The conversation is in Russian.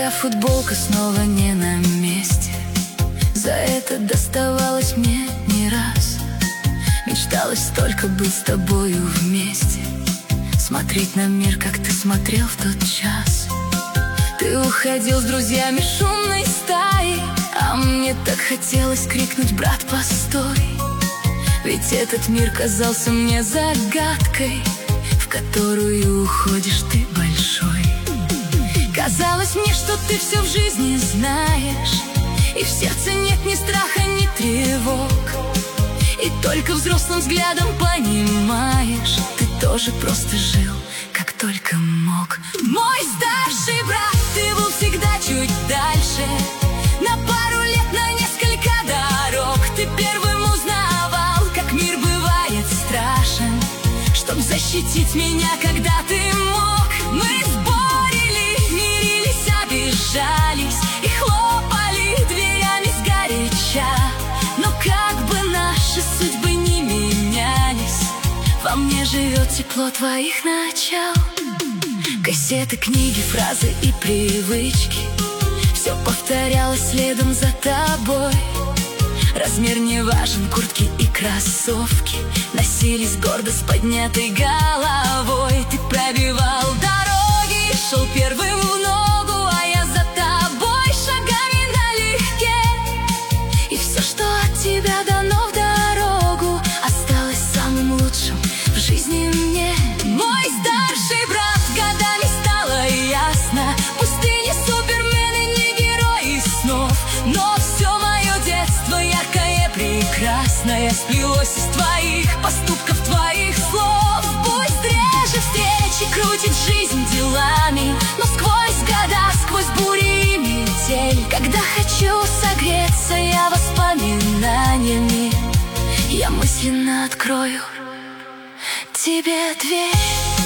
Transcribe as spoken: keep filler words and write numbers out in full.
твоя футболка снова не на месте. За это доставалось мне не раз. Мечталось только быть с тобою вместе, смотреть на мир, как ты смотрел в тот час. Ты уходил с друзьями шумной стаей, а мне так хотелось крикнуть: брат, постой! Ведь этот мир казался мне загадкой, в которую уходишь ты большой. Казалось мне, что ты все в жизни знаешь, и в сердце нет ни страха, ни тревог. И только взрослым взглядом понимаешь, ты тоже просто жил, как только мог. Мой старший брат, ты был всегда чуть дальше, на пару лет, на несколько дорог. Ты первым узнавал, как мир бывает страшен, чтоб защитить меня, когда ты мог. Мы спорили, мирились, обижались и хлопали дверями сгоряча. Но как бы наши судьбы не менялись, во мне живет тепло твоих начал. Кассеты, книги, фразы и привычки, все повторялось следом за тобой. Размер не важен, куртки и кроссовки носились гордо с поднятой головой. Ты пробивал дороги, шел первым в ногу, а я за тобой шагами налегке. И все, что от тебя дано в дорогу, осталось самым лучшим в жизни мне. Мой старший брат, годами стало ясно, пустыни, супермены, не герои снов. Но все мое детство яркое, прекрасное сплелось из твоих поступков, твоих слов. Пусть реже встречи крутит жизнь делами, но сквозь года, сквозь бури и метель, когда хочу согреться я воспоминаниями, я мысленно открою тебе дверь.